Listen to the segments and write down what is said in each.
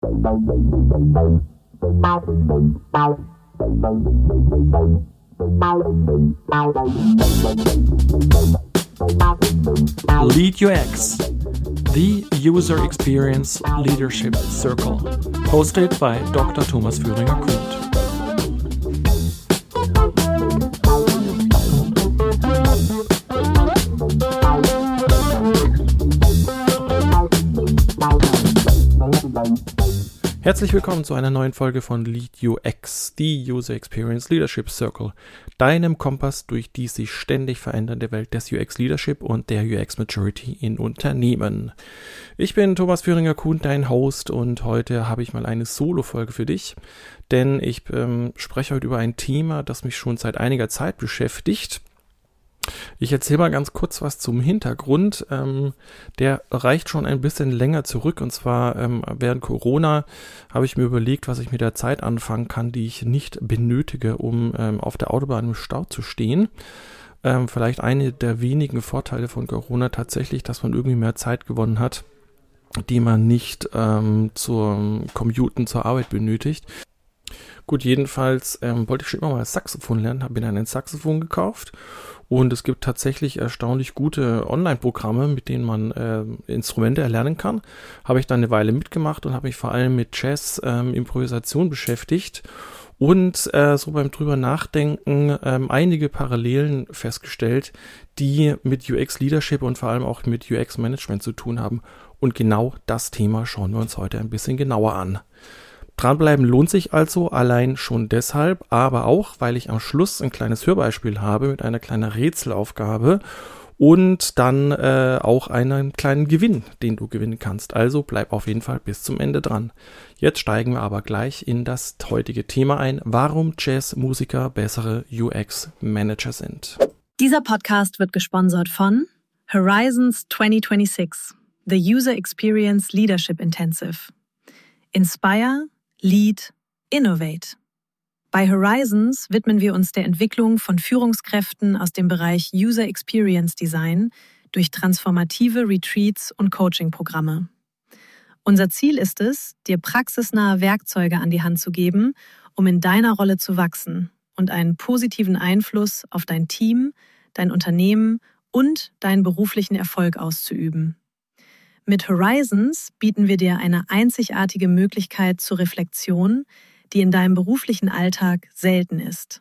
Lead UX, the User Experience Leadership Circle, hosted by Dr. Thomas Führinger-Kuhn. Herzlich willkommen zu einer neuen Folge von Lead UX, die User Experience Leadership Circle, deinem Kompass durch die sich ständig verändernde Welt des UX Leadership und der UX Maturity in Unternehmen. Ich bin Thomas Führinger-Kuhn, dein Host, und heute habe ich mal eine Solo-Folge für dich, denn ich spreche heute über ein Thema, das mich schon seit einiger Zeit beschäftigt. Ich erzähle mal ganz kurz was zum Hintergrund. Der reicht schon ein bisschen länger zurück, und zwar während Corona habe ich mir überlegt, was ich mit der Zeit anfangen kann, die ich nicht benötige, um auf der Autobahn im Stau zu stehen. Vielleicht eine der wenigen Vorteile von Corona tatsächlich, dass man irgendwie mehr Zeit gewonnen hat, die man nicht zum Commuten zur Arbeit benötigt. Gut, jedenfalls wollte ich schon immer mal Saxophon lernen, habe mir dann ein Saxophon gekauft, und es gibt tatsächlich erstaunlich gute Online-Programme, mit denen man Instrumente erlernen kann. Habe ich dann eine Weile mitgemacht und habe mich vor allem mit Jazz, Improvisation beschäftigt und so beim drüber nachdenken einige Parallelen festgestellt, die mit UX-Leadership und vor allem auch mit UX-Management zu tun haben. Und genau das Thema schauen wir uns heute ein bisschen genauer an. Dranbleiben lohnt sich also allein schon deshalb, aber auch, weil ich am Schluss ein kleines Hörbeispiel habe mit einer kleinen Rätselaufgabe und dann auch einen kleinen Gewinn, den du gewinnen kannst. Also bleib auf jeden Fall bis zum Ende dran. Jetzt steigen wir aber gleich in das heutige Thema ein, warum Jazzmusiker bessere UX-Manager sind. Dieser Podcast wird gesponsert von Horizons 2026, The User Experience Leadership Intensive. Inspire, Lead, Innovate. Bei Horizons widmen wir uns der Entwicklung von Führungskräften aus dem Bereich User Experience Design durch transformative Retreats und Coaching-Programme. Unser Ziel ist es, dir praxisnahe Werkzeuge an die Hand zu geben, um in deiner Rolle zu wachsen und einen positiven Einfluss auf dein Team, dein Unternehmen und deinen beruflichen Erfolg auszuüben. Mit Horizons bieten wir dir eine einzigartige Möglichkeit zur Reflexion, die in deinem beruflichen Alltag selten ist.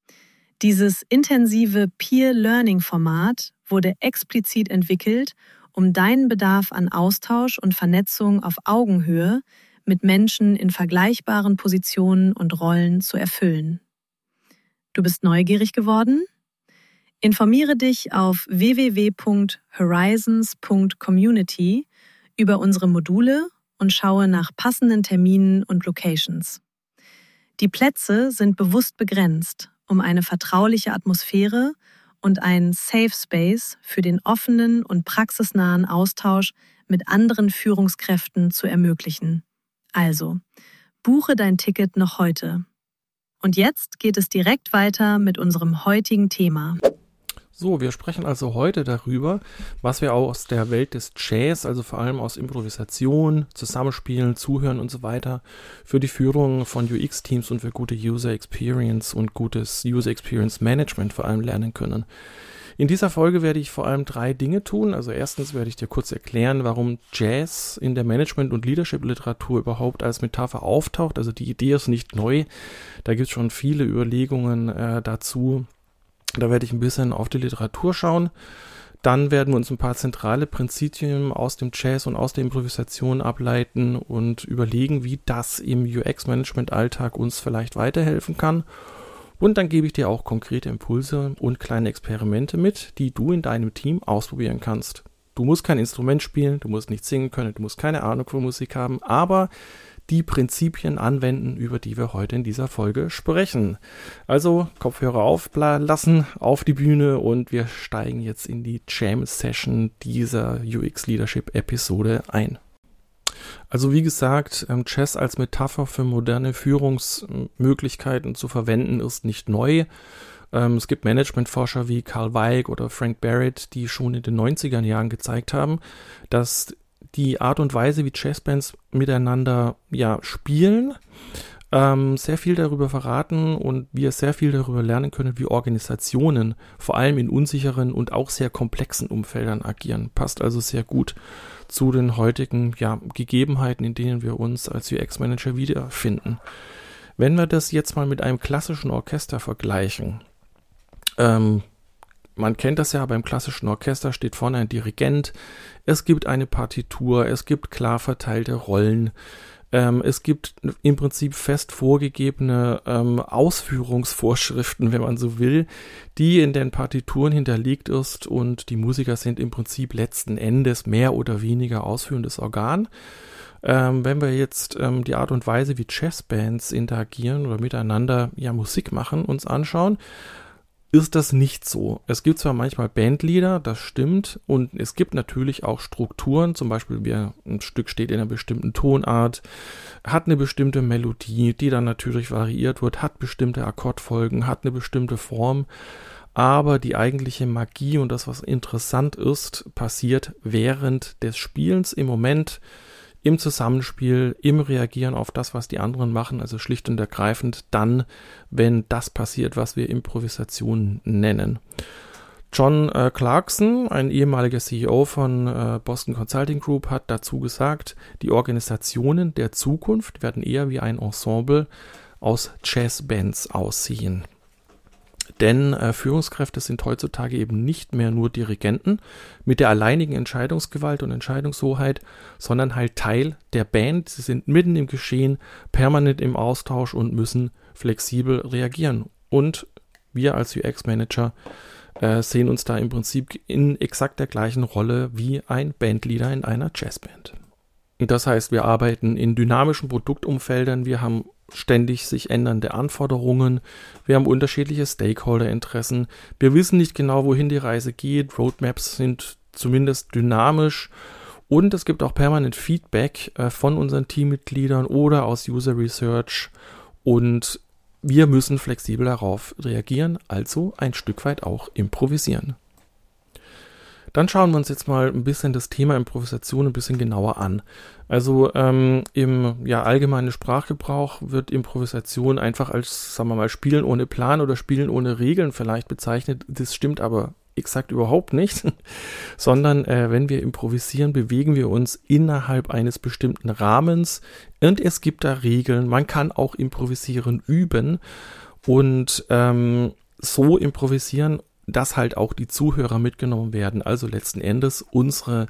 Dieses intensive Peer-Learning-Format wurde explizit entwickelt, um deinen Bedarf an Austausch und Vernetzung auf Augenhöhe mit Menschen in vergleichbaren Positionen und Rollen zu erfüllen. Du bist neugierig geworden? Informiere dich auf www.horizons.community über unsere Module und schaue nach passenden Terminen und Locations. Die Plätze sind bewusst begrenzt, um eine vertrauliche Atmosphäre und einen Safe Space für den offenen und praxisnahen Austausch mit anderen Führungskräften zu ermöglichen. Also, buche dein Ticket noch heute. Und jetzt geht es direkt weiter mit unserem heutigen Thema. So, wir sprechen also heute darüber, was wir aus der Welt des Jazz, also vor allem aus Improvisation, Zusammenspielen, Zuhören und so weiter, für die Führung von UX-Teams und für gute User Experience und gutes User Experience Management vor allem lernen können. In dieser Folge werde ich vor allem 3 Dinge tun. Also erstens werde ich dir kurz erklären, warum Jazz in der Management- und Leadership-Literatur überhaupt als Metapher auftaucht. Also die Idee ist nicht neu, da gibt es schon viele Überlegungen dazu. Da werde ich ein bisschen auf die Literatur schauen. Dann werden wir uns ein paar zentrale Prinzipien aus dem Jazz und aus der Improvisation ableiten und überlegen, wie das im UX-Management-Alltag uns vielleicht weiterhelfen kann. Und dann gebe ich dir auch konkrete Impulse und kleine Experimente mit, die du in deinem Team ausprobieren kannst. Du musst kein Instrument spielen, du musst nicht singen können, du musst keine Ahnung von Musik haben, aber die Prinzipien anwenden, über die wir heute in dieser Folge sprechen. Also Kopfhörer auflassen, auf die Bühne, und wir steigen jetzt in die Jam-Session dieser UX-Leadership-Episode ein. Also wie gesagt, Jazz als Metapher für moderne Führungsmöglichkeiten zu verwenden ist nicht neu. Es gibt Managementforscher wie Carl Weick oder Frank Barrett, die schon in den 90er Jahren gezeigt haben, dass die Art und Weise, wie Jazzbands miteinander spielen, sehr viel darüber verraten und wir sehr viel darüber lernen können, wie Organisationen vor allem in unsicheren und auch sehr komplexen Umfeldern agieren. Passt also sehr gut zu den heutigen Gegebenheiten, in denen wir uns als UX-Manager wiederfinden. Wenn wir das jetzt mal mit einem klassischen Orchester vergleichen, man kennt das ja, beim klassischen Orchester steht vorne ein Dirigent, es gibt eine Partitur, es gibt klar verteilte Rollen, es gibt im Prinzip fest vorgegebene Ausführungsvorschriften, wenn man so will, die in den Partituren hinterlegt ist und die Musiker sind im Prinzip letzten Endes mehr oder weniger ausführendes Organ. Wenn wir jetzt die Art und Weise, wie Jazzbands interagieren oder miteinander Musik machen, uns anschauen, ist das nicht so. Es gibt zwar manchmal Bandleader, das stimmt, und es gibt natürlich auch Strukturen, zum Beispiel ein Stück steht in einer bestimmten Tonart, hat eine bestimmte Melodie, die dann natürlich variiert wird, hat bestimmte Akkordfolgen, hat eine bestimmte Form, aber die eigentliche Magie und das, was interessant ist, passiert während des Spielens im Moment, im Zusammenspiel, im Reagieren auf das, was die anderen machen, also schlicht und ergreifend dann, wenn das passiert, was wir Improvisation nennen. John Clarkson, ein ehemaliger CEO von Boston Consulting Group, hat dazu gesagt, die Organisationen der Zukunft werden eher wie ein Ensemble aus Jazzbands aussehen. Denn Führungskräfte sind heutzutage eben nicht mehr nur Dirigenten mit der alleinigen Entscheidungsgewalt und Entscheidungshoheit, sondern halt Teil der Band. Sie sind mitten im Geschehen, permanent im Austausch und müssen flexibel reagieren. Und wir als UX-Manager sehen uns da im Prinzip in exakt der gleichen Rolle wie ein Bandleader in einer Jazzband. Das heißt, wir arbeiten in dynamischen Produktumfeldern, wir haben ständig sich ändernde Anforderungen, wir haben unterschiedliche Stakeholder-Interessen, wir wissen nicht genau, wohin die Reise geht, Roadmaps sind zumindest dynamisch und es gibt auch permanent Feedback von unseren Teammitgliedern oder aus User Research und wir müssen flexibel darauf reagieren, also ein Stück weit auch improvisieren. Dann schauen wir uns jetzt mal ein bisschen das Thema Improvisation ein bisschen genauer an. Also im allgemeinen Sprachgebrauch wird Improvisation einfach als, sagen wir mal, Spielen ohne Plan oder Spielen ohne Regeln vielleicht bezeichnet. Das stimmt aber exakt überhaupt nicht, sondern wenn wir improvisieren, bewegen wir uns innerhalb eines bestimmten Rahmens und es gibt da Regeln. Man kann auch improvisieren üben und so improvisieren, dass halt auch die Zuhörer mitgenommen werden, also letzten Endes unsere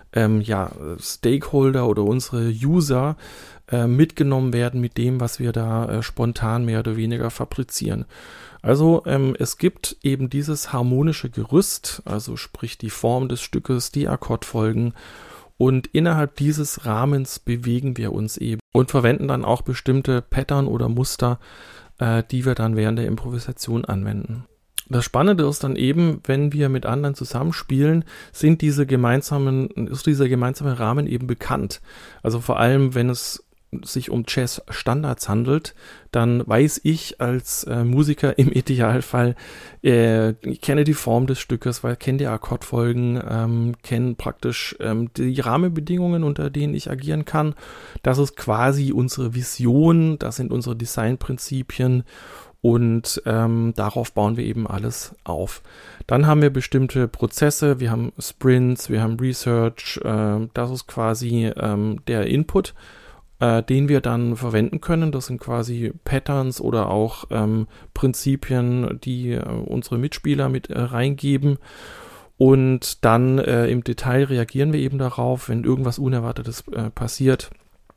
Stakeholder oder unsere User mitgenommen werden mit dem, was wir da spontan mehr oder weniger fabrizieren. Also es gibt eben dieses harmonische Gerüst, also sprich die Form des Stückes, die Akkordfolgen und innerhalb dieses Rahmens bewegen wir uns eben und verwenden dann auch bestimmte Pattern oder Muster, die wir dann während der Improvisation anwenden. Das Spannende ist dann eben, wenn wir mit anderen zusammenspielen, ist dieser gemeinsame Rahmen eben bekannt. Also vor allem, wenn es sich um Jazz-Standards handelt, dann weiß ich als Musiker im Idealfall, ich kenne die Form des Stückes, kenne die Akkordfolgen, kenne praktisch die Rahmenbedingungen, unter denen ich agieren kann. Das ist quasi unsere Vision, das sind unsere Designprinzipien. Und darauf bauen wir eben alles auf. Dann haben wir bestimmte Prozesse, wir haben Sprints, wir haben Research, das ist quasi der Input, den wir dann verwenden können. Das sind quasi Patterns oder auch Prinzipien, die unsere Mitspieler mit reingeben. Und dann im Detail reagieren wir eben darauf, wenn irgendwas Unerwartetes passiert.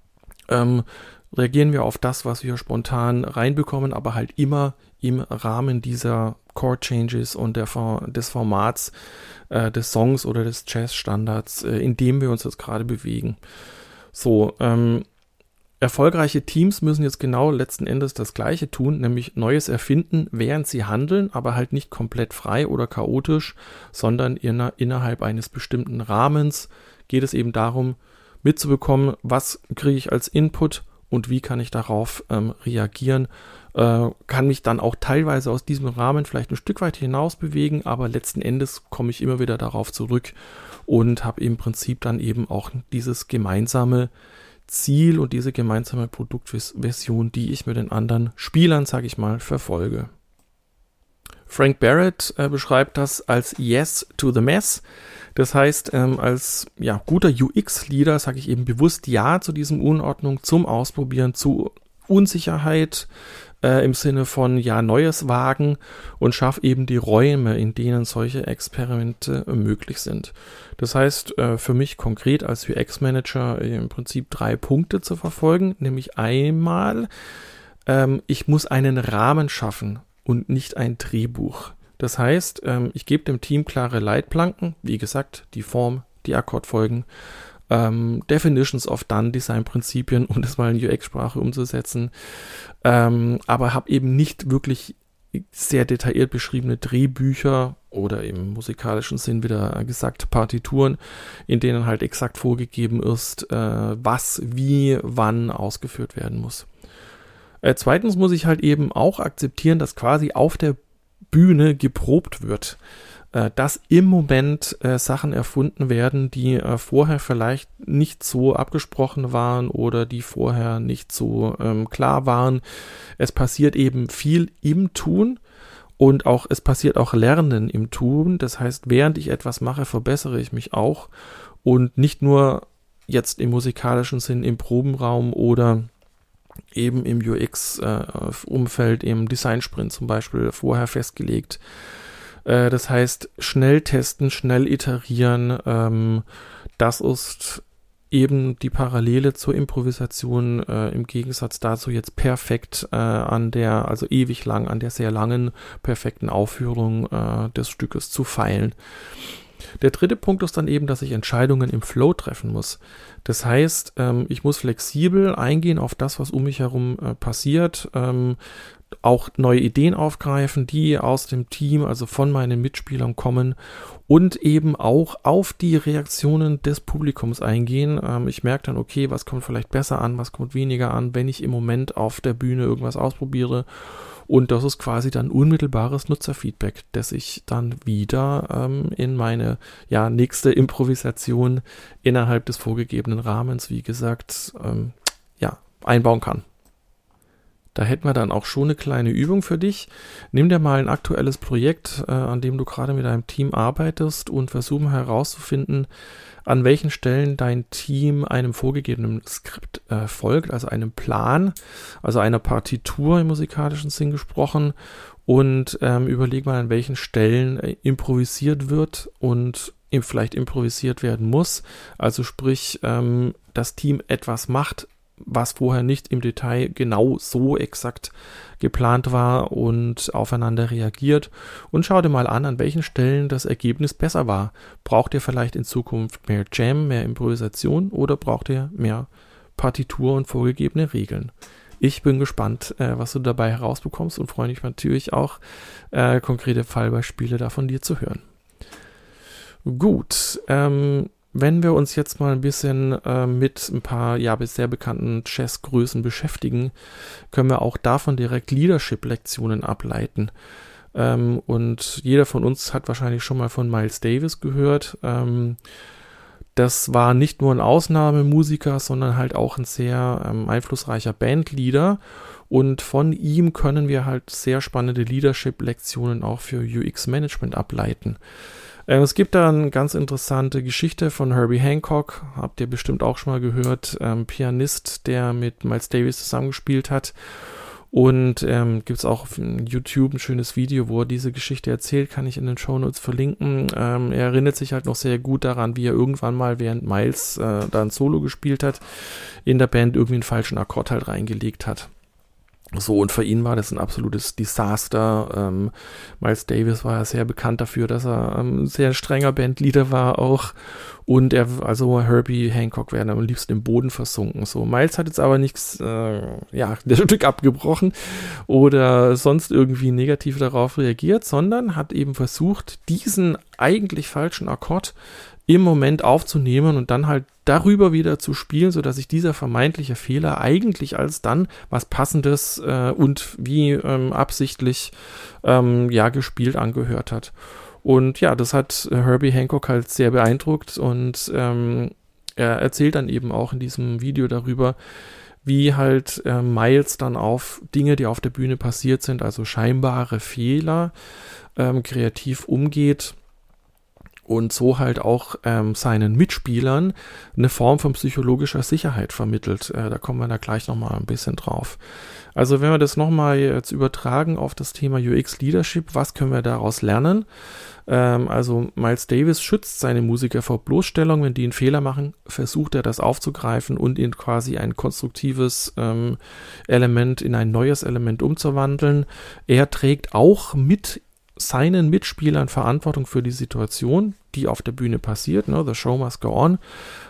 Reagieren wir auf das, was wir spontan reinbekommen, aber halt immer im Rahmen dieser Chord Changes und des Formats des Songs oder des Jazz-Standards, in dem wir uns jetzt gerade bewegen. So, erfolgreiche Teams müssen jetzt genau letzten Endes das Gleiche tun, nämlich Neues erfinden, während sie handeln, aber halt nicht komplett frei oder chaotisch, sondern innerhalb eines bestimmten Rahmens geht es eben darum, mitzubekommen, was kriege ich als Input und wie kann ich darauf reagieren, kann mich dann auch teilweise aus diesem Rahmen vielleicht ein Stück weit hinaus bewegen, aber letzten Endes komme ich immer wieder darauf zurück und habe im Prinzip dann eben auch dieses gemeinsame Ziel und diese gemeinsame Produktversion, die ich mit den anderen Spielern, sage ich mal, verfolge. Frank Barrett beschreibt das als Yes to the Mess. Das heißt, als guter UX-Leader sage ich eben bewusst Ja zu diesem Unordnung, zum Ausprobieren, zu Unsicherheit im Sinne von Neues wagen und schaffe eben die Räume, in denen solche Experimente möglich sind. Das heißt, für mich konkret als UX-Manager im Prinzip 3 Punkte zu verfolgen, nämlich einmal, ich muss einen Rahmen schaffen und nicht ein Drehbuch. Das heißt, ich gebe dem Team klare Leitplanken, wie gesagt, die Form, die Akkordfolgen, Definitions of Done, Designprinzipien, um das mal in UX-Sprache umzusetzen, aber habe eben nicht wirklich sehr detailliert beschriebene Drehbücher oder im musikalischen Sinn wieder gesagt Partituren, in denen halt exakt vorgegeben ist, was, wie, wann ausgeführt werden muss. Zweitens muss ich halt eben auch akzeptieren, dass quasi auf der Bühne geprobt wird, dass im Moment Sachen erfunden werden, die vorher vielleicht nicht so abgesprochen waren oder die vorher nicht so klar waren. Es passiert eben viel im Tun und auch es passiert auch Lernen im Tun. Das heißt, während ich etwas mache, verbessere ich mich auch und nicht nur jetzt im musikalischen Sinn im Probenraum oder eben im UX-Umfeld, im Design-Sprint zum Beispiel vorher festgelegt. Das heißt, schnell testen, schnell iterieren, das ist eben die Parallele zur Improvisation, im Gegensatz dazu jetzt perfekt ewig lang an der sehr langen, perfekten Aufführung des Stückes zu feilen. Der dritte Punkt ist dann eben, dass ich Entscheidungen im Flow treffen muss. Das heißt, ich muss flexibel eingehen auf das, was um mich herum passiert, auch neue Ideen aufgreifen, die aus dem Team, also von meinen Mitspielern kommen und eben auch auf die Reaktionen des Publikums eingehen. Ich merke dann, okay, was kommt vielleicht besser an, was kommt weniger an, wenn ich im Moment auf der Bühne irgendwas ausprobiere. Und das ist quasi dann unmittelbares Nutzerfeedback, das ich dann wieder in meine nächste Improvisation innerhalb des vorgegebenen Rahmens, wie gesagt, einbauen kann. Da hätten wir dann auch schon eine kleine Übung für dich. Nimm dir mal ein aktuelles Projekt, an dem du gerade mit deinem Team arbeitest und versuch mal herauszufinden, an welchen Stellen dein Team einem vorgegebenen Skript folgt, also einem Plan, also einer Partitur im musikalischen Sinn gesprochen und überleg mal, an welchen Stellen improvisiert wird und vielleicht improvisiert werden muss. Also sprich, das Team etwas macht, was vorher nicht im Detail genau so exakt geplant war und aufeinander reagiert und schau dir mal an welchen Stellen das Ergebnis besser war. Braucht ihr vielleicht in Zukunft mehr Jam, mehr Improvisation oder braucht ihr mehr Partitur und vorgegebene Regeln? Ich bin gespannt, was du dabei herausbekommst und freue mich natürlich auch, konkrete Fallbeispiele da von dir zu hören. Gut, wenn wir uns jetzt mal ein bisschen mit ein paar bisher bekannten Jazzgrößen beschäftigen, können wir auch davon direkt Leadership-Lektionen ableiten. Und jeder von uns hat wahrscheinlich schon mal von Miles Davis gehört. Das war nicht nur ein Ausnahmemusiker, sondern halt auch ein sehr einflussreicher Bandleader. Und von ihm können wir halt sehr spannende Leadership-Lektionen auch für UX-Management ableiten. Es gibt da eine ganz interessante Geschichte von Herbie Hancock, habt ihr bestimmt auch schon mal gehört, Pianist, der mit Miles Davis zusammengespielt hat. Und gibt es auch auf YouTube ein schönes Video, wo er diese Geschichte erzählt, kann ich in den Shownotes verlinken. Er erinnert sich halt noch sehr gut daran, wie er irgendwann mal, während Miles da ein Solo gespielt hat, in der Band irgendwie einen falschen Akkord halt reingelegt hat. So, und für ihn war das ein absolutes Desaster. Miles Davis war ja sehr bekannt dafür, dass er ein sehr strenger Bandleader war auch. Und Herbie Hancock wäre am liebsten im Boden versunken. So, Miles hat jetzt aber nichts, das Stück abgebrochen oder sonst irgendwie negativ darauf reagiert, sondern hat eben versucht, diesen eigentlich falschen Akkord im Moment aufzunehmen und dann halt darüber wieder zu spielen, sodass sich dieser vermeintliche Fehler eigentlich als dann was Passendes und wie absichtlich gespielt angehört hat. Und ja, das hat Herbie Hancock halt sehr beeindruckt und er erzählt dann eben auch in diesem Video darüber, wie halt Miles dann auf Dinge, die auf der Bühne passiert sind, also scheinbare Fehler, kreativ umgeht und so halt auch seinen Mitspielern eine Form von psychologischer Sicherheit vermittelt. Da kommen wir da gleich nochmal ein bisschen drauf. Also wenn wir das nochmal jetzt übertragen auf das Thema UX Leadership, was können wir daraus lernen? Also Miles Davis schützt seine Musiker vor Bloßstellung. Wenn die einen Fehler machen, versucht er das aufzugreifen und in quasi ein konstruktives Element in ein neues Element umzuwandeln. Er trägt auch mit seinen Mitspielern Verantwortung für die Situation, die auf der Bühne passiert. Ne? The show must go on.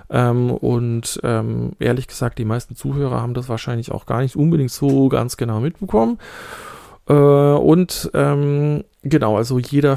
Ehrlich gesagt, die meisten Zuhörer haben das wahrscheinlich auch gar nicht unbedingt so ganz genau mitbekommen. Genau, also nicht jeder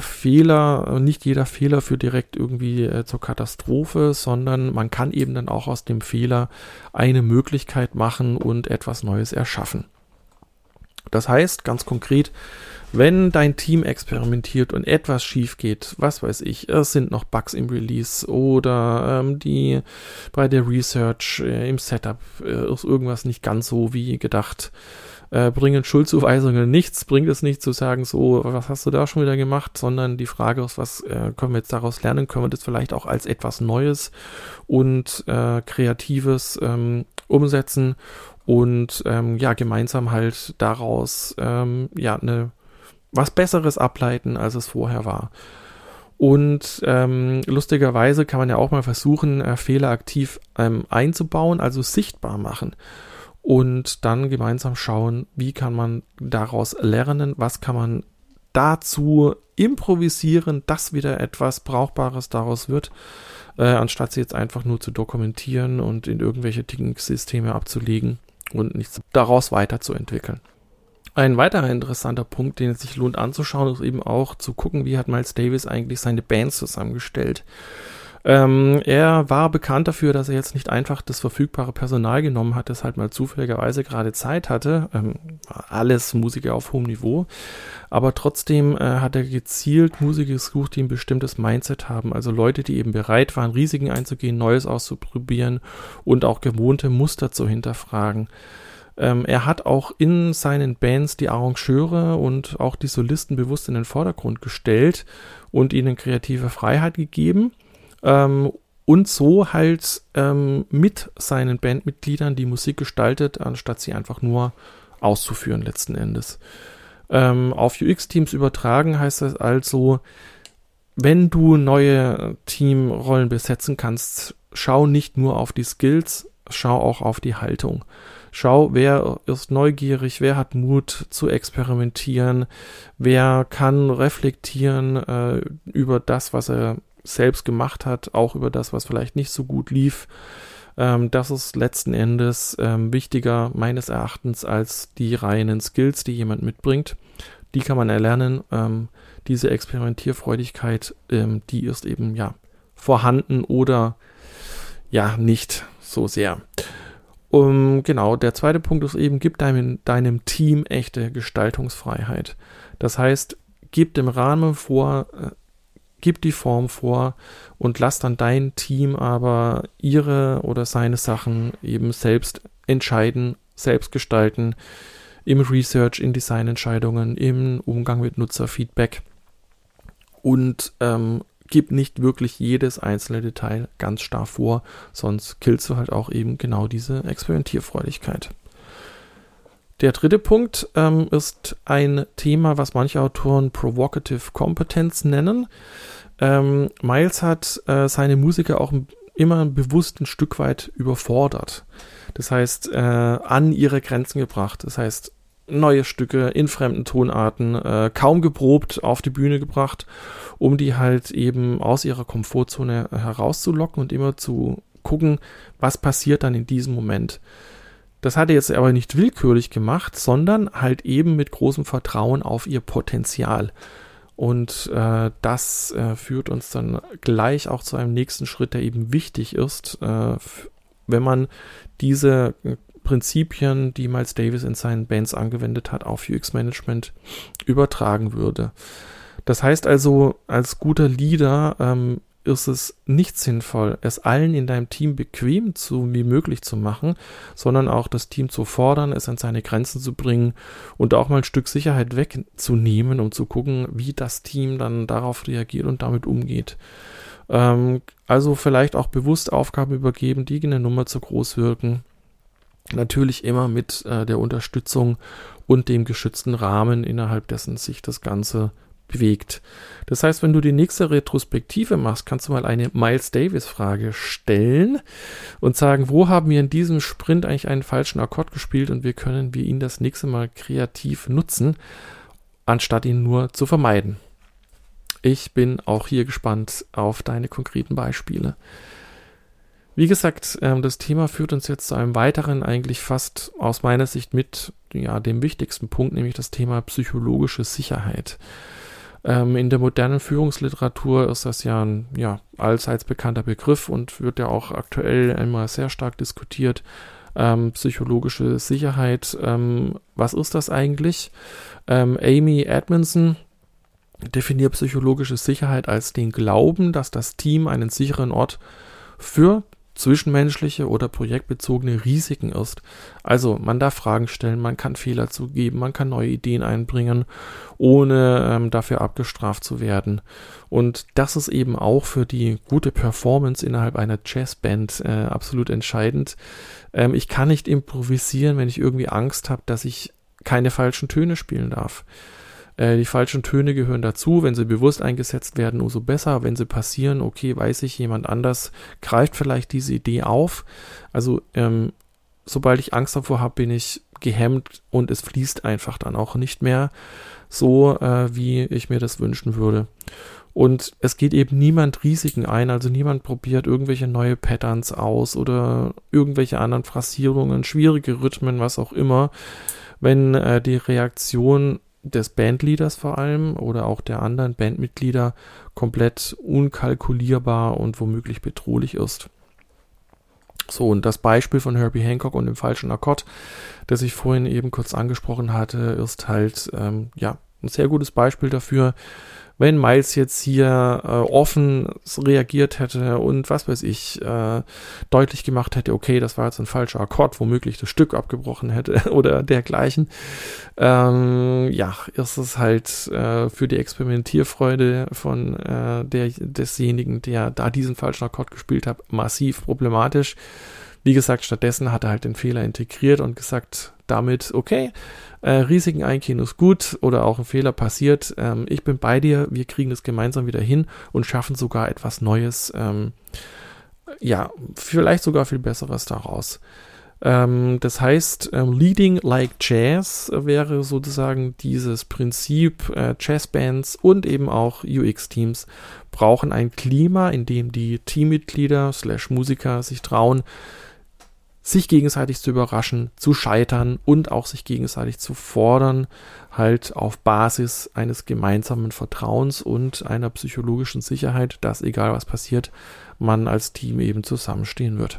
Fehler führt direkt irgendwie zur Katastrophe, sondern man kann eben dann auch aus dem Fehler eine Möglichkeit machen und etwas Neues erschaffen. Das heißt, ganz konkret, wenn dein Team experimentiert und etwas schief geht, was weiß ich, es sind noch Bugs im Release oder bei der Research im Setup ist irgendwas nicht ganz so wie gedacht, bringen Schuldzuweisungen nichts, bringt es nicht zu sagen, so, was hast du da schon wieder gemacht, sondern die Frage ist, was können wir jetzt daraus lernen, können wir das vielleicht auch als etwas Neues und Kreatives umsetzen und gemeinsam halt daraus was Besseres ableiten, als es vorher war. Und lustigerweise kann man ja auch mal versuchen, Fehler aktiv einzubauen, also sichtbar machen. Und dann gemeinsam schauen, wie kann man daraus lernen, was kann man dazu improvisieren, dass wieder etwas Brauchbares daraus wird, anstatt sie jetzt einfach nur zu dokumentieren und in irgendwelche Ticketsysteme abzulegen und nichts daraus weiterzuentwickeln. Ein weiterer interessanter Punkt, den es sich lohnt anzuschauen, ist eben auch zu gucken, wie hat Miles Davis eigentlich seine Band zusammengestellt. Er war bekannt dafür, dass er jetzt nicht einfach das verfügbare Personal genommen hat, das halt mal zufälligerweise gerade Zeit hatte. Alles Musiker auf hohem Niveau. Aber trotzdem hat er gezielt Musiker gesucht, die ein bestimmtes Mindset haben. Also Leute, die eben bereit waren, Risiken einzugehen, Neues auszuprobieren und auch gewohnte Muster zu hinterfragen. Er hat auch in seinen Bands die Arrangeure und auch die Solisten bewusst in den Vordergrund gestellt und ihnen kreative Freiheit gegeben. Und so halt mit seinen Bandmitgliedern die Musik gestaltet, anstatt sie einfach nur auszuführen letzten Endes. Auf UX-Teams übertragen heißt das also, wenn du neue Teamrollen besetzen kannst, schau nicht nur auf die Skills, schau auch auf die Haltung. Schau, wer ist neugierig, wer hat Mut zu experimentieren, wer kann reflektieren über das, was er selbst gemacht hat, auch über das, was vielleicht nicht so gut lief. Das ist letzten Endes wichtiger meines Erachtens als die reinen Skills, die jemand mitbringt. Die kann man erlernen. Diese Experimentierfreudigkeit, die ist eben vorhanden oder nicht so sehr. Genau, der zweite Punkt ist eben, gib deinem Team echte Gestaltungsfreiheit. Das heißt, gib dem Rahmen vor, gib die Form vor und lass dann dein Team aber ihre oder seine Sachen eben selbst entscheiden, selbst gestalten, im Research, in Designentscheidungen, im Umgang mit Nutzerfeedback und gib nicht wirklich jedes einzelne Detail ganz starr vor, sonst killst du halt auch eben genau diese Experimentierfreudigkeit. Der dritte Punkt ist ein Thema, was manche Autoren Provocative Competence nennen. Miles hat seine Musiker auch immer bewusst ein Stück weit überfordert. Das heißt, an ihre Grenzen gebracht. Das heißt, neue Stücke in fremden Tonarten, kaum geprobt, auf die Bühne gebracht, um die halt eben aus ihrer Komfortzone herauszulocken und immer zu gucken, was passiert dann in diesem Moment. Das hat er jetzt aber nicht willkürlich gemacht, sondern halt eben mit großem Vertrauen auf ihr Potenzial. Und das führt uns dann gleich auch zu einem nächsten Schritt, der eben wichtig ist, wenn man diese Prinzipien, die Miles Davis in seinen Bands angewendet hat, auf UX-Management übertragen würde. Das heißt also, als guter Leader ist es nicht sinnvoll, es allen in deinem Team bequem wie möglich zu machen, sondern auch das Team zu fordern, es an seine Grenzen zu bringen und auch mal ein Stück Sicherheit wegzunehmen, um zu gucken, wie das Team dann darauf reagiert und damit umgeht. Also vielleicht auch bewusst Aufgaben übergeben, die eine Nummer zu groß wirken. Natürlich immer mit der Unterstützung und dem geschützten Rahmen, innerhalb dessen sich das Ganze bewegt. Das heißt, wenn du die nächste Retrospektive machst, kannst du mal eine Miles Davis-Frage stellen und sagen, wo haben wir in diesem Sprint eigentlich einen falschen Akkord gespielt und wie können wir ihn das nächste Mal kreativ nutzen, anstatt ihn nur zu vermeiden. Ich bin auch hier gespannt auf deine konkreten Beispiele. Wie gesagt, das Thema führt uns jetzt zu einem weiteren, eigentlich fast aus meiner Sicht mit dem wichtigsten Punkt, nämlich das Thema psychologische Sicherheit. In der modernen Führungsliteratur ist das ja ein allseits bekannter Begriff und wird ja auch aktuell immer sehr stark diskutiert. Psychologische Sicherheit, was ist das eigentlich? Amy Edmondson definiert psychologische Sicherheit als den Glauben, dass das Team einen sicheren Ort für zwischenmenschliche oder projektbezogene Risiken ist. Also man darf Fragen stellen, man kann Fehler zugeben, man kann neue Ideen einbringen, ohne dafür abgestraft zu werden. Und das ist eben auch für die gute Performance innerhalb einer Jazzband absolut entscheidend. Ich kann nicht improvisieren, wenn ich irgendwie Angst habe, dass ich keine falschen Töne spielen darf. Die falschen Töne gehören dazu, wenn sie bewusst eingesetzt werden, umso besser. Wenn sie passieren, okay, weiß ich, jemand anders greift vielleicht diese Idee auf. Also sobald ich Angst davor habe, bin ich gehemmt und es fließt einfach dann auch nicht mehr so, wie ich mir das wünschen würde. Und es geht eben niemand Risiken ein, also niemand probiert irgendwelche neue Patterns aus oder irgendwelche anderen Phrasierungen, schwierige Rhythmen, was auch immer, wenn die Reaktion des Bandleaders vor allem oder auch der anderen Bandmitglieder komplett unkalkulierbar und womöglich bedrohlich ist. So, und das Beispiel von Herbie Hancock und dem falschen Akkord, das ich vorhin eben kurz angesprochen hatte, ist halt ein sehr gutes Beispiel dafür, wenn Miles jetzt hier offen reagiert hätte und was weiß ich, deutlich gemacht hätte, okay, das war jetzt ein falscher Akkord, womöglich das Stück abgebrochen hätte oder dergleichen, ist es halt für die Experimentierfreude von desjenigen, der da diesen falschen Akkord gespielt hat, massiv problematisch. Wie gesagt, stattdessen hat er halt den Fehler integriert und gesagt, damit, okay, Risiken eingehen ist gut oder auch ein Fehler passiert. Ich bin bei dir, wir kriegen das gemeinsam wieder hin und schaffen sogar etwas Neues, vielleicht sogar viel Besseres daraus. Das heißt, Leading like Jazz wäre sozusagen dieses Prinzip. Jazzbands und eben auch UX-Teams brauchen ein Klima, in dem die Teammitglieder / Musiker sich trauen, sich gegenseitig zu überraschen, zu scheitern und auch sich gegenseitig zu fordern, halt auf Basis eines gemeinsamen Vertrauens und einer psychologischen Sicherheit, dass egal was passiert, man als Team eben zusammenstehen wird.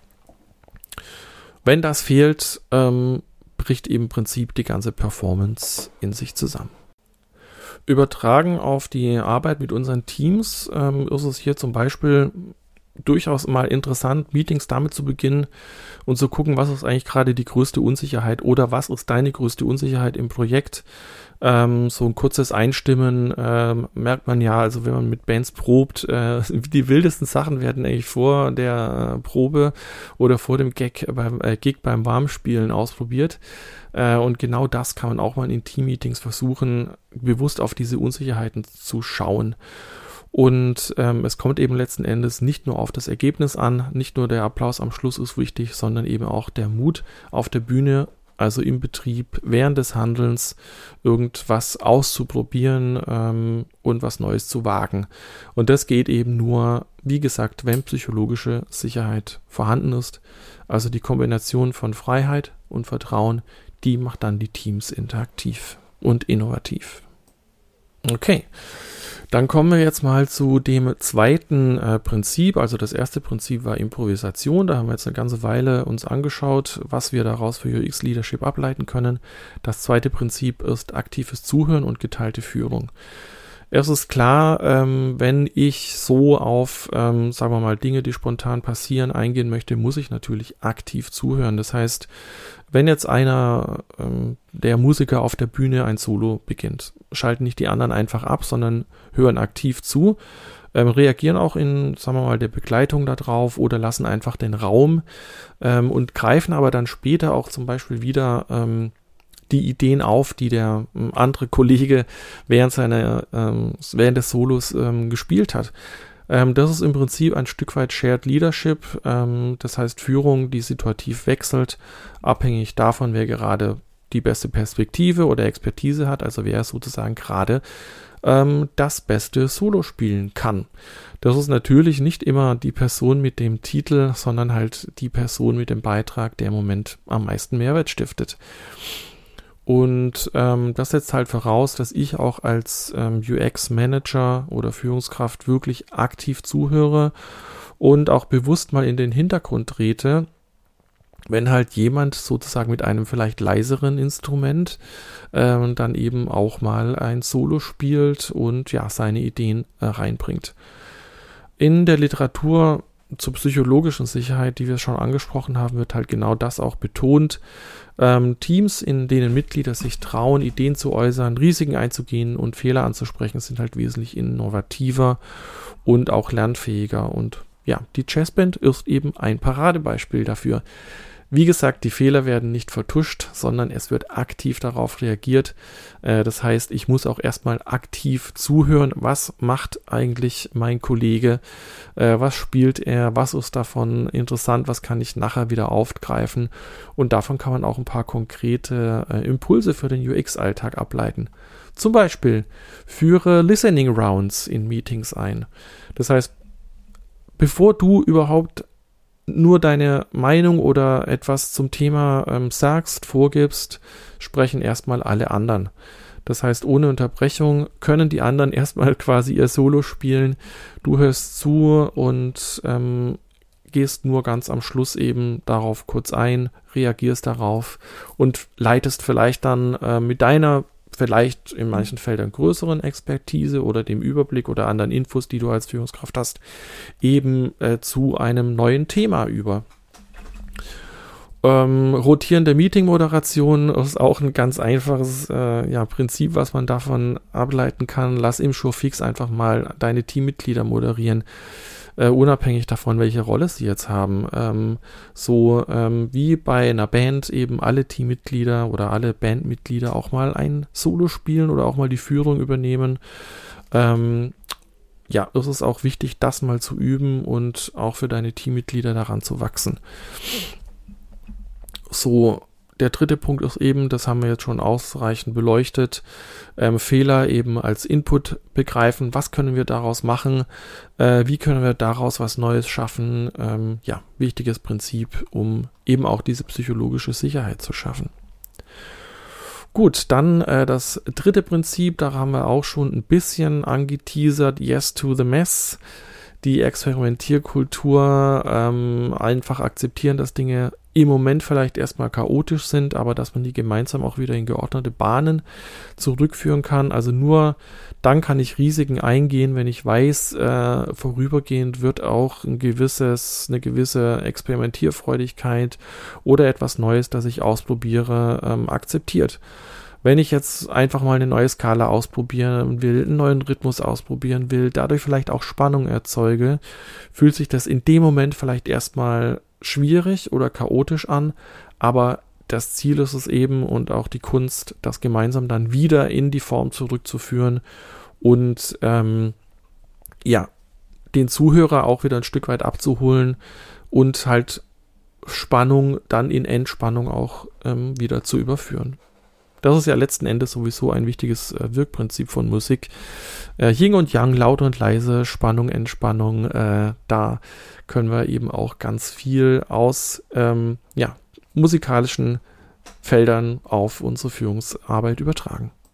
Wenn das fehlt, bricht eben im Prinzip die ganze Performance in sich zusammen. Übertragen auf die Arbeit mit unseren Teams ist es hier zum Beispiel durchaus mal interessant, Meetings damit zu beginnen und zu gucken, was ist eigentlich gerade die größte Unsicherheit oder was ist deine größte Unsicherheit im Projekt. So ein kurzes Einstimmen merkt man ja, also wenn man mit Bands probt, die wildesten Sachen werden eigentlich vor der Probe oder vor dem Gig beim Warmspielen ausprobiert. Und genau das kann man auch mal in Team-Meetings versuchen, bewusst auf diese Unsicherheiten zu schauen. Und es kommt eben letzten Endes nicht nur auf das Ergebnis an, nicht nur der Applaus am Schluss ist wichtig, sondern eben auch der Mut auf der Bühne, also im Betrieb, während des Handelns irgendwas auszuprobieren und was Neues zu wagen. Und das geht eben nur, wie gesagt, wenn psychologische Sicherheit vorhanden ist. Also die Kombination von Freiheit und Vertrauen, die macht dann die Teams interaktiv und innovativ. Okay, dann kommen wir jetzt mal zu dem zweiten Prinzip. Also das erste Prinzip war Improvisation. Da haben wir jetzt eine ganze Weile uns angeschaut, was wir daraus für UX Leadership ableiten können. Das zweite Prinzip ist aktives Zuhören und geteilte Führung. Es ist klar, wenn ich so auf, sagen wir mal, Dinge, die spontan passieren, eingehen möchte, muss ich natürlich aktiv zuhören. Das heißt, wenn jetzt einer der Musiker auf der Bühne ein Solo beginnt, schalten nicht die anderen einfach ab, sondern hören aktiv zu, reagieren auch in, sagen wir mal, der Begleitung darauf oder lassen einfach den Raum und greifen aber dann später auch zum Beispiel wieder die Ideen auf, die der andere Kollege während des Solos gespielt hat. Das ist im Prinzip ein Stück weit Shared Leadership, das heißt Führung, die situativ wechselt, abhängig davon, wer gerade die beste Perspektive oder Expertise hat, also wer sozusagen gerade das beste Solo spielen kann. Das ist natürlich nicht immer die Person mit dem Titel, sondern halt die Person mit dem Beitrag, der im Moment am meisten Mehrwert stiftet. Und das setzt halt voraus, dass ich auch als UX-Manager oder Führungskraft wirklich aktiv zuhöre und auch bewusst mal in den Hintergrund trete, wenn halt jemand sozusagen mit einem vielleicht leiseren Instrument dann eben auch mal ein Solo spielt und ja seine Ideen reinbringt. In der Literatur zur psychologischen Sicherheit, die wir schon angesprochen haben, wird halt genau das auch betont. Teams, in denen Mitglieder sich trauen, Ideen zu äußern, Risiken einzugehen und Fehler anzusprechen, sind halt wesentlich innovativer und auch lernfähiger. Und ja, die Jazzband ist eben ein Paradebeispiel dafür. Wie gesagt, die Fehler werden nicht vertuscht, sondern es wird aktiv darauf reagiert. Das heißt, ich muss auch erstmal aktiv zuhören, was macht eigentlich mein Kollege, was spielt er, was ist davon interessant, was kann ich nachher wieder aufgreifen. Und davon kann man auch ein paar konkrete Impulse für den UX-Alltag ableiten. Zum Beispiel, führe Listening Rounds in Meetings ein. Das heißt, bevor du überhaupt nur deine Meinung oder etwas zum Thema sagst, vorgibst, sprechen erstmal alle anderen. Das heißt, ohne Unterbrechung können die anderen erstmal quasi ihr Solo spielen. Du hörst zu und gehst nur ganz am Schluss eben darauf kurz ein, reagierst darauf und leitest vielleicht dann mit deiner vielleicht in manchen Feldern größeren Expertise oder dem Überblick oder anderen Infos, die du als Führungskraft hast, eben zu einem neuen Thema über. Rotierende Meeting-Moderation ist auch ein ganz einfaches Prinzip, was man davon ableiten kann. Lass im Showfix einfach mal deine Teammitglieder moderieren. Unabhängig davon, welche Rolle sie jetzt haben. Wie bei einer Band eben alle Teammitglieder oder alle Bandmitglieder auch mal ein Solo spielen oder auch mal die Führung übernehmen. Es ist auch wichtig, das mal zu üben und auch für deine Teammitglieder daran zu wachsen. So, der dritte Punkt ist eben, das haben wir jetzt schon ausreichend beleuchtet, Fehler eben als Input begreifen. Was können wir daraus machen? Wie können wir daraus was Neues schaffen? Wichtiges Prinzip, um eben auch diese psychologische Sicherheit zu schaffen. Gut, dann das dritte Prinzip, da haben wir auch schon ein bisschen angeteasert, Yes to the Mess. Die Experimentierkultur, einfach akzeptieren, dass Dinge im Moment vielleicht erstmal chaotisch sind, aber dass man die gemeinsam auch wieder in geordnete Bahnen zurückführen kann. Also nur dann kann ich Risiken eingehen, wenn ich weiß, vorübergehend wird auch eine gewisse Experimentierfreudigkeit oder etwas Neues, das ich ausprobiere, akzeptiert. Wenn ich jetzt einfach mal eine neue Skala ausprobieren will, einen neuen Rhythmus ausprobieren will, dadurch vielleicht auch Spannung erzeuge, fühlt sich das in dem Moment vielleicht erstmal schwierig oder chaotisch an, aber das Ziel ist es eben und auch die Kunst, das gemeinsam dann wieder in die Form zurückzuführen und den Zuhörer auch wieder ein Stück weit abzuholen und halt Spannung dann in Entspannung auch wieder zu überführen. Das ist ja letzten Endes sowieso ein wichtiges Wirkprinzip von Musik. Yin und Yang, laut und leise, Spannung, Entspannung, da können wir eben auch ganz viel aus musikalischen Feldern auf unsere Führungsarbeit übertragen.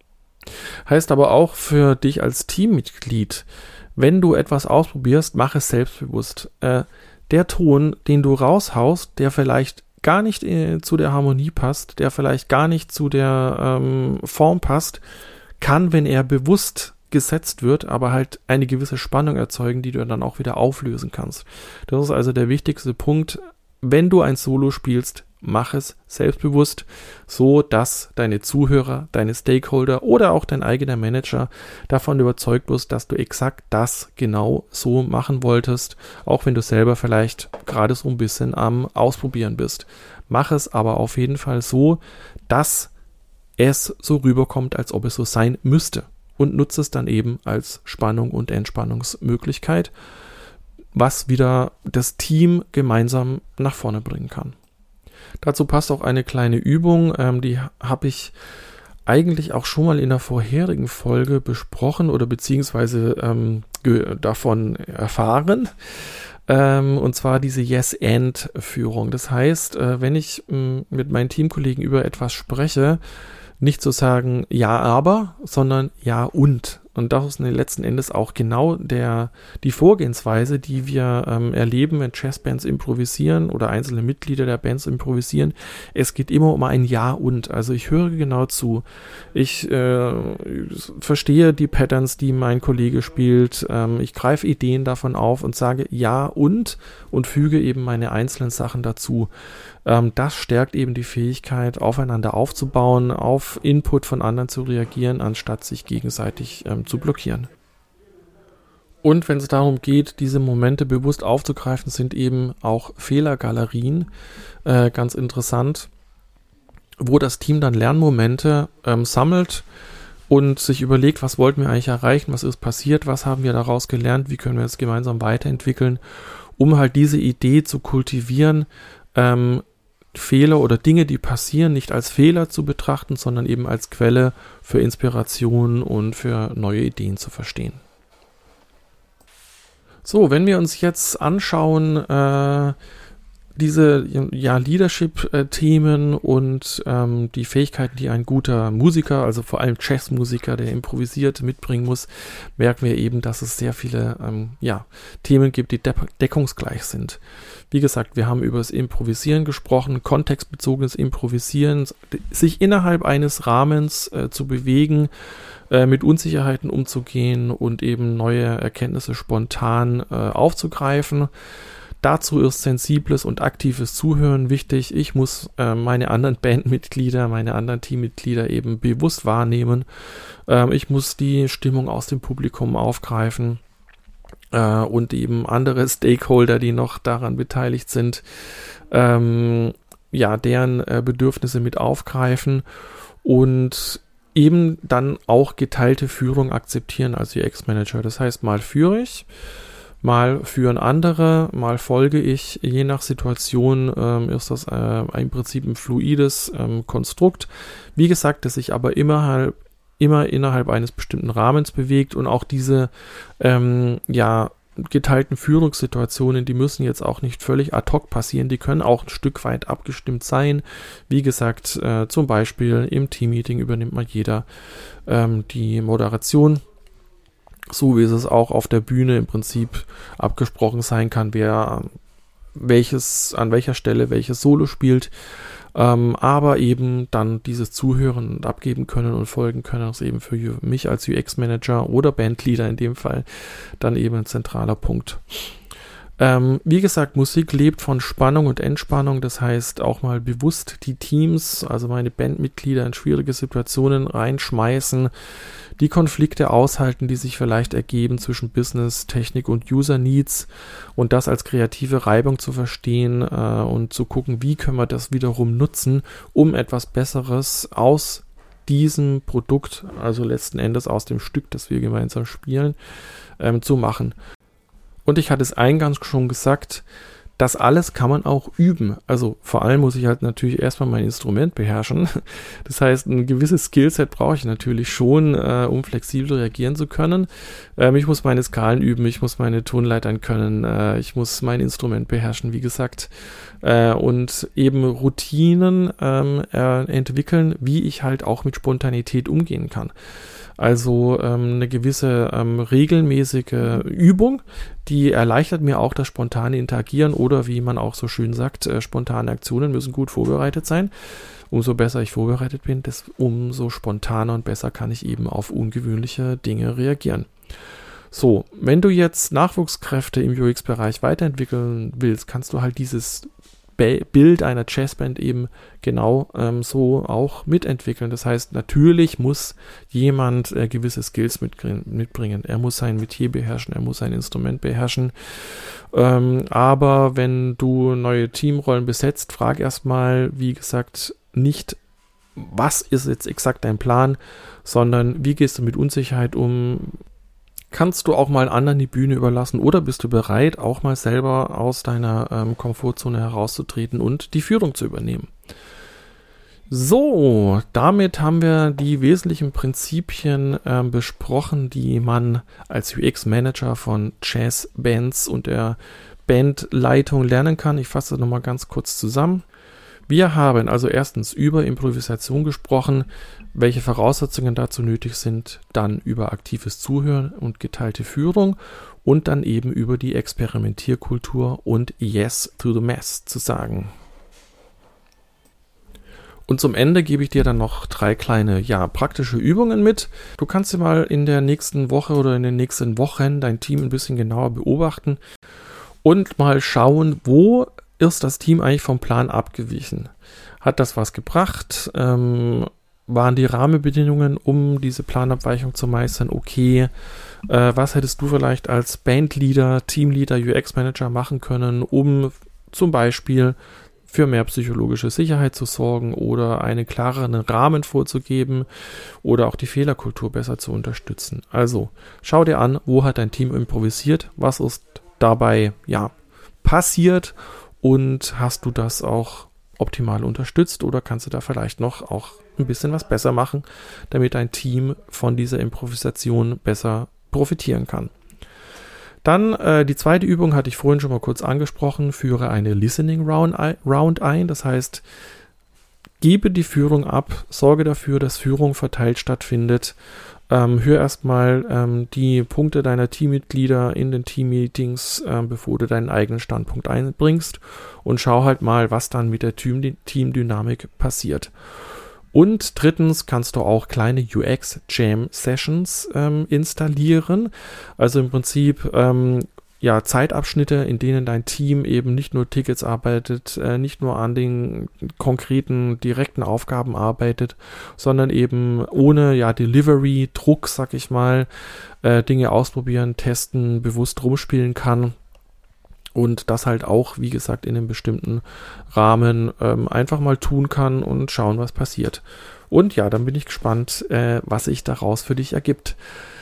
Heißt aber auch für dich als Teammitglied, wenn du etwas ausprobierst, mach es selbstbewusst. Der Ton, den du raushaust, der vielleicht gar nicht zu der Harmonie passt, der vielleicht gar nicht zu der Form passt, kann, wenn er bewusst gesetzt wird, aber halt eine gewisse Spannung erzeugen, die du dann auch wieder auflösen kannst. Das ist also der wichtigste Punkt. Wenn du ein Solo spielst, mach es selbstbewusst, so dass deine Zuhörer, deine Stakeholder oder auch dein eigener Manager davon überzeugt wirst, dass du exakt das genau so machen wolltest, auch wenn du selber vielleicht gerade so ein bisschen am Ausprobieren bist. Mach es aber auf jeden Fall so, dass es so rüberkommt, als ob es so sein müsste, und nutze es dann eben als Spannung und Entspannungsmöglichkeit, was wieder das Team gemeinsam nach vorne bringen kann. Dazu passt auch eine kleine Übung, die habe ich eigentlich auch schon mal in der vorherigen Folge besprochen oder beziehungsweise davon erfahren, und zwar diese Yes-and-Führung. Das heißt, wenn ich mit meinen Teamkollegen über etwas spreche, nicht zu sagen ja, aber, sondern ja und. Und das ist letzten Endes auch genau die Vorgehensweise, die wir erleben, wenn Jazzbands improvisieren oder einzelne Mitglieder der Bands improvisieren. Es geht immer um ein Ja und. Also ich höre genau zu. Ich verstehe die Patterns, die mein Kollege spielt. Ich greife Ideen davon auf und sage Ja und füge eben meine einzelnen Sachen dazu. Das stärkt eben die Fähigkeit, aufeinander aufzubauen, auf Input von anderen zu reagieren, anstatt sich gegenseitig zu blockieren. Und wenn es darum geht, diese Momente bewusst aufzugreifen, sind eben auch Fehlergalerien ganz interessant, wo das Team dann Lernmomente sammelt und sich überlegt, was wollten wir eigentlich erreichen, was ist passiert, was haben wir daraus gelernt, wie können wir es gemeinsam weiterentwickeln, um halt diese Idee zu kultivieren, Fehler oder Dinge, die passieren, nicht als Fehler zu betrachten, sondern eben als Quelle für Inspiration und für neue Ideen zu verstehen. So, wenn wir uns jetzt anschauen, diese Leadership-Themen und die Fähigkeiten, die ein guter Musiker, also vor allem Jazzmusiker, der improvisiert, mitbringen muss, merken wir eben, dass es sehr viele Themen gibt, die deckungsgleich sind. Wie gesagt, wir haben über das Improvisieren gesprochen, kontextbezogenes Improvisieren, sich innerhalb eines Rahmens zu bewegen, mit Unsicherheiten umzugehen und eben neue Erkenntnisse spontan aufzugreifen. Dazu ist sensibles und aktives Zuhören wichtig. Ich muss meine anderen Bandmitglieder, meine anderen Teammitglieder eben bewusst wahrnehmen. Ich muss die Stimmung aus dem Publikum aufgreifen und eben andere Stakeholder, die noch daran beteiligt sind, deren Bedürfnisse mit aufgreifen und eben dann auch geteilte Führung akzeptieren als UX-Manager. Das heißt, mal führe ich, mal führen andere, mal folge ich. Je nach Situation ist das im Prinzip ein fluides Konstrukt. Wie gesagt, das sich aber immer innerhalb eines bestimmten Rahmens bewegt und auch diese geteilten Führungssituationen, die müssen jetzt auch nicht völlig ad hoc passieren, die können auch ein Stück weit abgestimmt sein. Wie gesagt, zum Beispiel im Teammeeting übernimmt mal jeder die Moderation, so wie es auch auf der Bühne im Prinzip abgesprochen sein kann, wer an welcher Stelle welches Solo spielt, aber eben dann dieses Zuhören und abgeben können und folgen können, ist eben für mich als UX-Manager oder Bandleader in dem Fall dann eben ein zentraler Punkt. Wie gesagt, Musik lebt von Spannung und Entspannung, das heißt auch mal bewusst die Teams, also meine Bandmitglieder in schwierige Situationen reinschmeißen, die Konflikte aushalten, die sich vielleicht ergeben zwischen Business, Technik und User Needs und das als kreative Reibung zu verstehen und zu gucken, wie können wir das wiederum nutzen, um etwas Besseres aus diesem Produkt, also letzten Endes aus dem Stück, das wir gemeinsam spielen, zu machen. Und ich hatte es eingangs schon gesagt, das alles kann man auch üben. Also vor allem muss ich halt natürlich erstmal mein Instrument beherrschen. Das heißt, ein gewisses Skillset brauche ich natürlich schon, um flexibel reagieren zu können. Ich muss meine Skalen üben, ich muss meine Tonleitern können, ich muss mein Instrument beherrschen, wie gesagt. Und eben Routinen entwickeln, wie ich halt auch mit Spontanität umgehen kann. Also eine gewisse regelmäßige Übung, die erleichtert mir auch das spontane Interagieren oder wie man auch so schön sagt, spontane Aktionen müssen gut vorbereitet sein. Umso besser ich vorbereitet bin, umso spontaner und besser kann ich eben auf ungewöhnliche Dinge reagieren. So, wenn du jetzt Nachwuchskräfte im UX-Bereich weiterentwickeln willst, kannst du halt dieses Bild einer Jazzband eben genau so auch mitentwickeln. Das heißt, natürlich muss jemand gewisse Skills mitbringen. Er muss sein Metier beherrschen, er muss sein Instrument beherrschen. Aber wenn du neue Teamrollen besetzt, frag erstmal, wie gesagt, nicht, was ist jetzt exakt dein Plan, sondern wie gehst du mit Unsicherheit um? Kannst du auch mal anderen die Bühne überlassen oder bist du bereit, auch mal selber aus deiner Komfortzone herauszutreten und die Führung zu übernehmen? So, damit haben wir die wesentlichen Prinzipien besprochen, die man als UX-Manager von Jazzbands und der Bandleitung lernen kann. Ich fasse das nochmal ganz kurz zusammen. Wir haben also erstens über Improvisation gesprochen, welche Voraussetzungen dazu nötig sind, dann über aktives Zuhören und geteilte Führung und dann eben über die Experimentierkultur und Yes to the Mess zu sagen. Und zum Ende gebe ich dir dann noch 3 kleine, praktische Übungen mit. Du kannst dir mal in der nächsten Woche oder in den nächsten Wochen dein Team ein bisschen genauer beobachten und mal schauen, wo ist das Team eigentlich vom Plan abgewichen? Hat das was gebracht? Waren die Rahmenbedingungen, um diese Planabweichung zu meistern, okay? Was hättest du vielleicht als Bandleader, Teamleader, UX-Manager machen können, um zum Beispiel für mehr psychologische Sicherheit zu sorgen oder einen klareren Rahmen vorzugeben oder auch die Fehlerkultur besser zu unterstützen? Also, schau dir an, wo hat dein Team improvisiert? Was ist dabei, passiert? Und hast du das auch optimal unterstützt oder kannst du da vielleicht noch auch ein bisschen was besser machen, damit dein Team von dieser Improvisation besser profitieren kann? Dann die zweite Übung hatte ich vorhin schon mal kurz angesprochen, führe eine Listening Round ein, das heißt, gebe die Führung ab, sorge dafür, dass Führung verteilt stattfindet. Hör erstmal die Punkte deiner Teammitglieder in den Teammeetings, bevor du deinen eigenen Standpunkt einbringst und schau halt mal, was dann mit der Teamdynamik passiert. Und drittens kannst du auch kleine UX-Jam-Sessions installieren, also im Prinzip Zeitabschnitte, in denen dein Team eben nicht nur Tickets arbeitet, nicht nur an den konkreten, direkten Aufgaben arbeitet, sondern eben ohne Delivery, Druck, sag ich mal, Dinge ausprobieren, testen, bewusst rumspielen kann und das halt auch, wie gesagt, in einem bestimmten Rahmen einfach mal tun kann und schauen, was passiert. Und dann bin ich gespannt, was sich daraus für dich ergibt.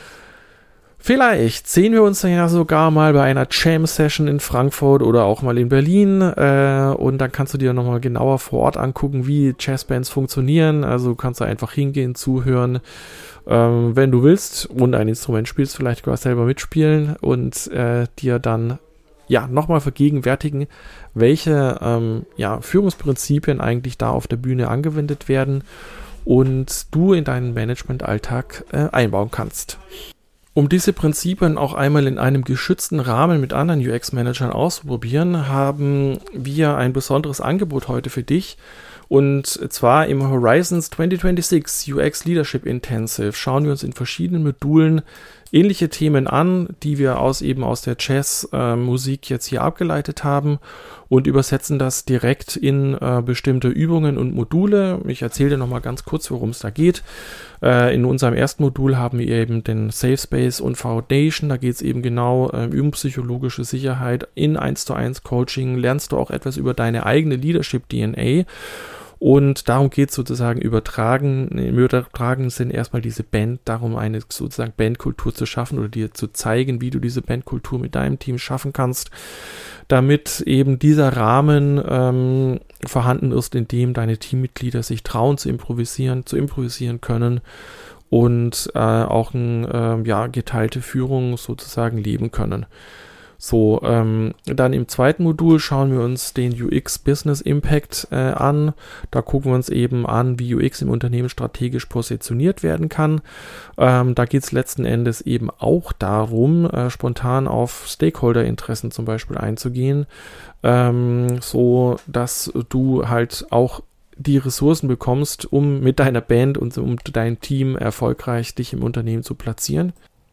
Vielleicht sehen wir uns dann ja sogar mal bei einer Jam-Session in Frankfurt oder auch mal in Berlin und dann kannst du dir nochmal genauer vor Ort angucken, wie Jazzbands funktionieren. Also kannst du einfach hingehen, zuhören, wenn du willst und ein Instrument spielst, vielleicht sogar selber mitspielen und dir dann nochmal vergegenwärtigen, welche Führungsprinzipien eigentlich da auf der Bühne angewendet werden und du in deinen Management-Alltag einbauen kannst. Um diese Prinzipien auch einmal in einem geschützten Rahmen mit anderen UX-Managern auszuprobieren, haben wir ein besonderes Angebot heute für dich. Und zwar im Horizons 2026 UX Leadership Intensive schauen wir uns in verschiedenen Modulen ähnliche Themen an, die wir aus der Jazz-Musik jetzt hier abgeleitet haben und übersetzen das direkt in bestimmte Übungen und Module. Ich erzähle dir nochmal ganz kurz, worum es da geht. In unserem ersten Modul haben wir eben den Safe Space und Foundation. Da geht es eben genau um psychologische Sicherheit in 1:1 Coaching. Lernst du auch etwas über deine eigene Leadership DNA. Und darum geht es sozusagen im übertragenen Sinn erstmal diese Band, darum eine sozusagen Bandkultur zu schaffen oder dir zu zeigen, wie du diese Bandkultur mit deinem Team schaffen kannst, damit eben dieser Rahmen vorhanden ist, in dem deine Teammitglieder sich trauen zu improvisieren können und auch eine geteilte Führung sozusagen leben können. So, dann im zweiten Modul schauen wir uns den UX Business Impact an. Da gucken wir uns eben an, wie UX im Unternehmen strategisch positioniert werden kann. Da geht es letzten Endes eben auch darum, spontan auf Stakeholder-Interessen zum Beispiel einzugehen, so dass du halt auch die Ressourcen bekommst, um mit deiner Band und um dein Team erfolgreich dich im Unternehmen zu platzieren.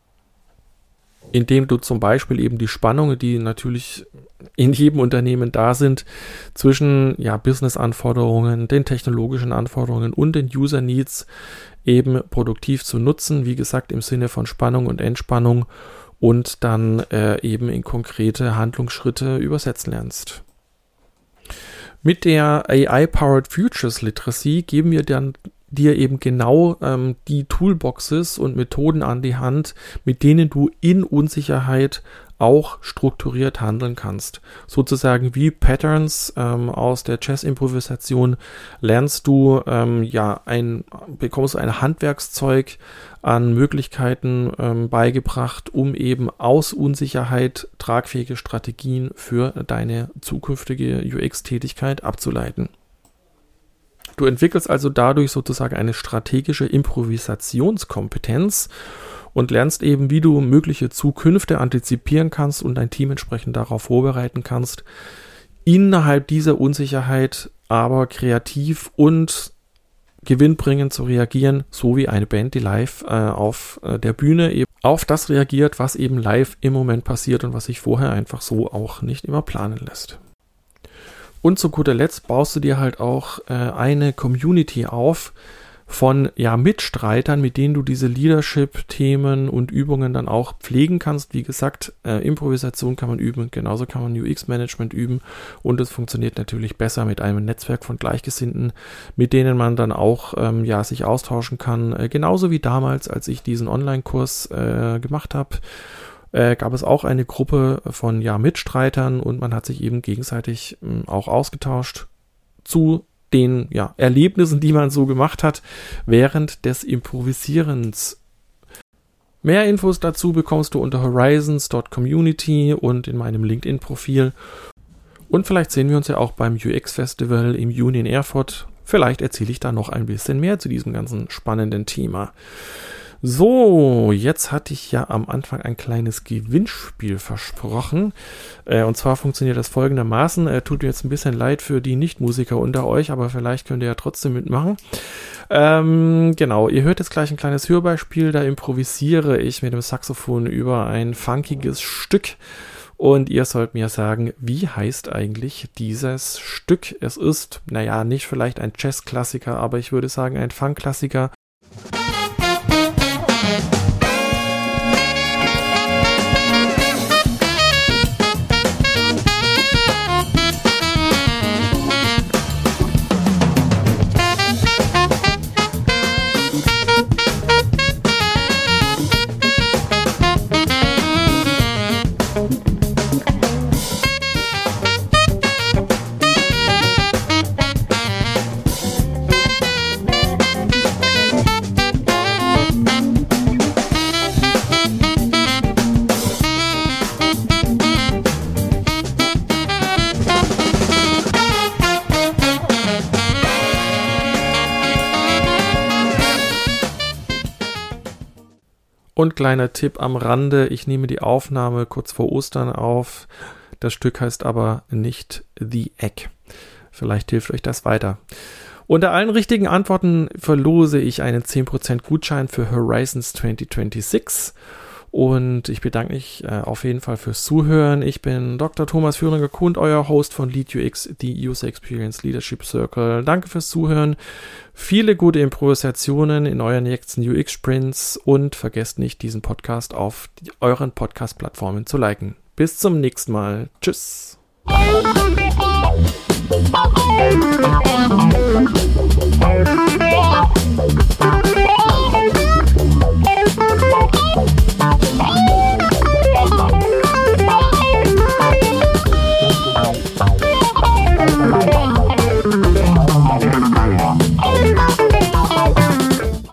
Indem du zum Beispiel eben die Spannungen, die natürlich in jedem Unternehmen da sind, zwischen Business-Anforderungen, den technologischen Anforderungen und den User-Needs eben produktiv zu nutzen, wie gesagt im Sinne von Spannung und Entspannung und dann eben in konkrete Handlungsschritte übersetzen lernst. Mit der AI-Powered Futures Literacy geben wir dann dir eben genau die Toolboxes und Methoden an die Hand, mit denen du in Unsicherheit auch strukturiert handeln kannst. Sozusagen wie Patterns aus der Jazz-Improvisation lernst du bekommst ein Handwerkszeug an Möglichkeiten beigebracht, um eben aus Unsicherheit tragfähige Strategien für deine zukünftige UX-Tätigkeit abzuleiten. Du entwickelst also dadurch sozusagen eine strategische Improvisationskompetenz und lernst eben, wie du mögliche Zukünfte antizipieren kannst und dein Team entsprechend darauf vorbereiten kannst, innerhalb dieser Unsicherheit aber kreativ und gewinnbringend zu reagieren, so wie eine Band, die live auf der Bühne eben auf das reagiert, was eben live im Moment passiert und was sich vorher einfach so auch nicht immer planen lässt. Und zu guter Letzt baust du dir halt auch eine Community auf von Mitstreitern, mit denen du diese Leadership-Themen und Übungen dann auch pflegen kannst. Wie gesagt, Improvisation kann man üben, genauso kann man UX-Management üben und es funktioniert natürlich besser mit einem Netzwerk von Gleichgesinnten, mit denen man dann auch sich austauschen kann. Genauso wie damals, als ich diesen Online-Kurs gemacht habe. Gab es auch eine Gruppe von Mitstreitern und man hat sich eben gegenseitig auch ausgetauscht zu den Erlebnissen, die man so gemacht hat während des Improvisierens. Mehr Infos dazu bekommst du unter horizons.community und in meinem LinkedIn-Profil. Und vielleicht sehen wir uns ja auch beim UX-Festival im Juni in Erfurt. Vielleicht erzähle ich da noch ein bisschen mehr zu diesem ganzen spannenden Thema. So, jetzt hatte ich ja am Anfang ein kleines Gewinnspiel versprochen. Und zwar funktioniert das folgendermaßen. Tut mir jetzt ein bisschen leid für die Nichtmusiker unter euch, aber vielleicht könnt ihr ja trotzdem mitmachen. Genau, ihr hört jetzt gleich ein kleines Hörbeispiel. Da improvisiere ich mit dem Saxophon über ein funkiges Stück. Und ihr sollt mir sagen, wie heißt eigentlich dieses Stück? Es ist, nicht vielleicht ein Jazz-Klassiker, aber ich würde sagen ein Funk-Klassiker. Und kleiner Tipp am Rande, ich nehme die Aufnahme kurz vor Ostern auf. Das Stück heißt aber nicht The Egg. Vielleicht hilft euch das weiter. Unter allen richtigen Antworten verlose ich einen 10% Gutschein für Horizons 2026. Und ich bedanke mich auf jeden Fall fürs Zuhören. Ich bin Dr. Thomas Führinger-Kuhn, euer Host von Lead UX, die User Experience Leadership Circle. Danke fürs Zuhören. Viele gute Improvisationen in euren nächsten UX-Sprints und vergesst nicht, diesen Podcast auf euren Podcast-Plattformen zu liken. Bis zum nächsten Mal. Tschüss.